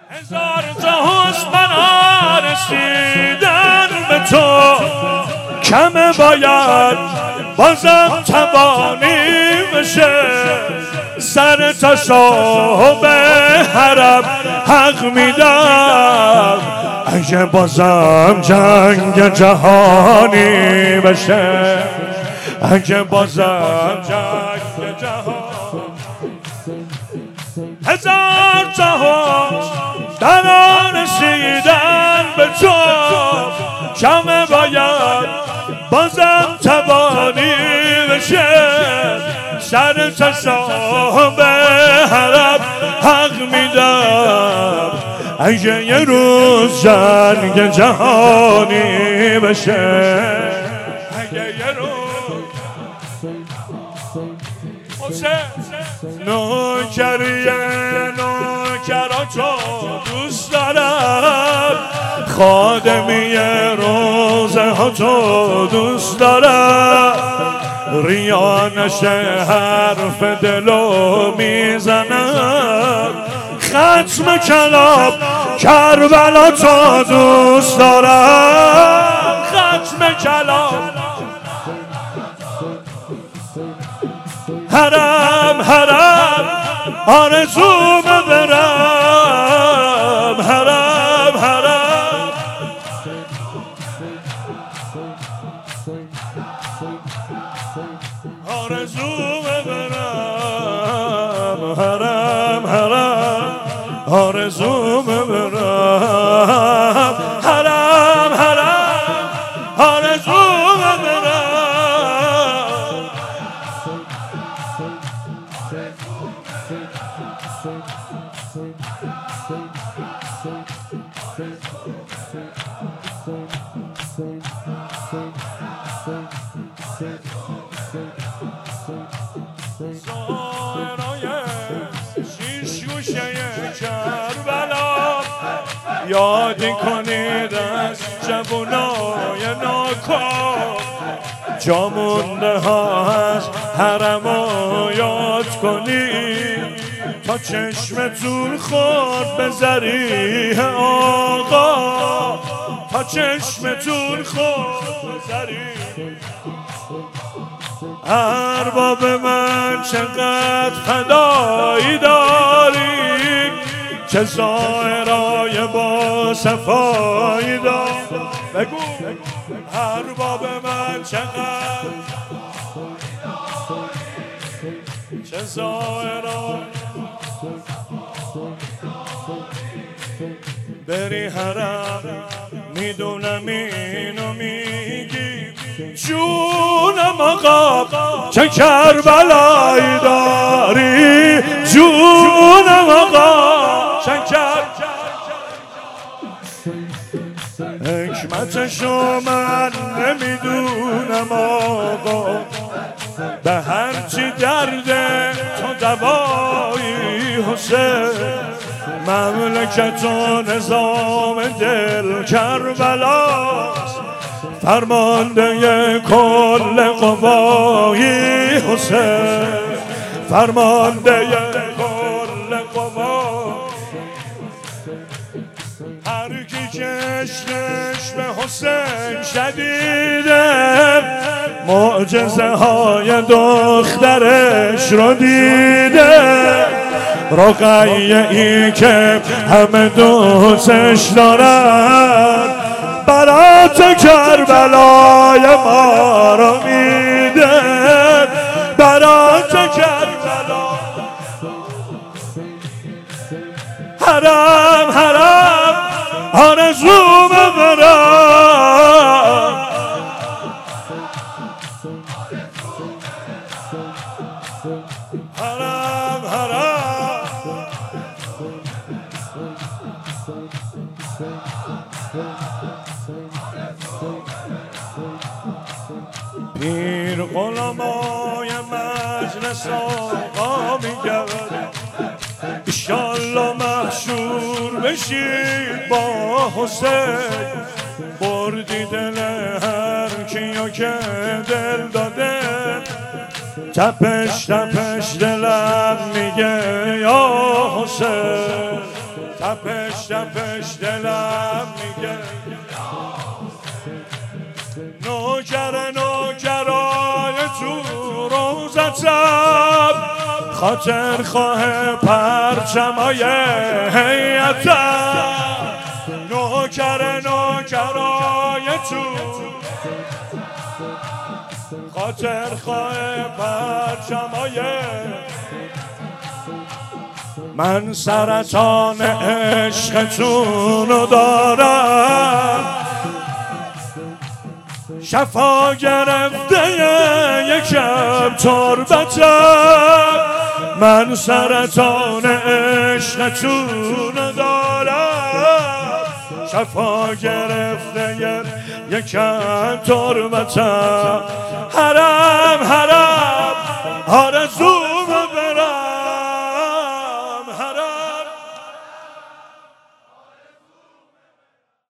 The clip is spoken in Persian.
هزار تا حسن من رسیدن به تو کمه، باید بازم توانی بشه سر تا صاحب حرم حق میدم اگه بازم جنگ جهانی بشه، اگه بازم جنگ جهانی. هزار تا حسن در رسیدن به تو کمه، باید بازم توانی بشه سر تا صاحب حرم حق میدم اگه یه روز جنگ جهانی بشه، اگه یه روز نوکریه نوکراتو دوست دارم، خادمی روزه ها تو دوست دارم، ریا نشه حرف دلو میزنم، ختم کلام کربلا تو دوست دارم، ختم کلام حرم حرم آرزو برم، حرم حرم آرزو برم، حرم حرم آرزو برم، حرم حرم آرزو برم. شیش گوشه کربلا یادی کنید از جوانای ناکام، جا مونده ها از حرمو یاد کنید تا چشمتون خورد به ذریح آقا، تا چشمتون خورد به ذریح. ارباب من چقدر فدایی داری، چه ظاهرای با صفایی داری، بگو ارباب من چقدر چه ظاهرای بری حرم میدونم اینو میگی جونم آقا چه کربلایی داری، جونم آقا چه حکمتشو من نمیدونم آقا، به هرچی درده تو دوایی حسین، مملکت و نظام دل کربلاست، فرمانده کل قوایی حسین، فرمانده کل قوایی. هر کی چشمش به حسین شدیده معجزه های دخترش رو دیده، رقیه ای که همه دوستش دارن برات کربلای ما رو میده، برات کربلا. حرم حرم آرزو ببرم، حرم حرم پیر غلامای مجلس آقا میگرد انشالله محشور بشید با حسین، بردی دل هر کیو که دل داده، تپش تپش دلم میگه یا حسین، تپش تپش دلم میگه نوکرای تو روزتم خاطر خواه پرچمای هیئتم نوکرای تو خاطر خواه پرچمای من سرطان عشقتونو دارم شفا گرفته یکم تربتم من سرطان عشقتونو دارم شفا گرفته یکم تربتم حرم آرزو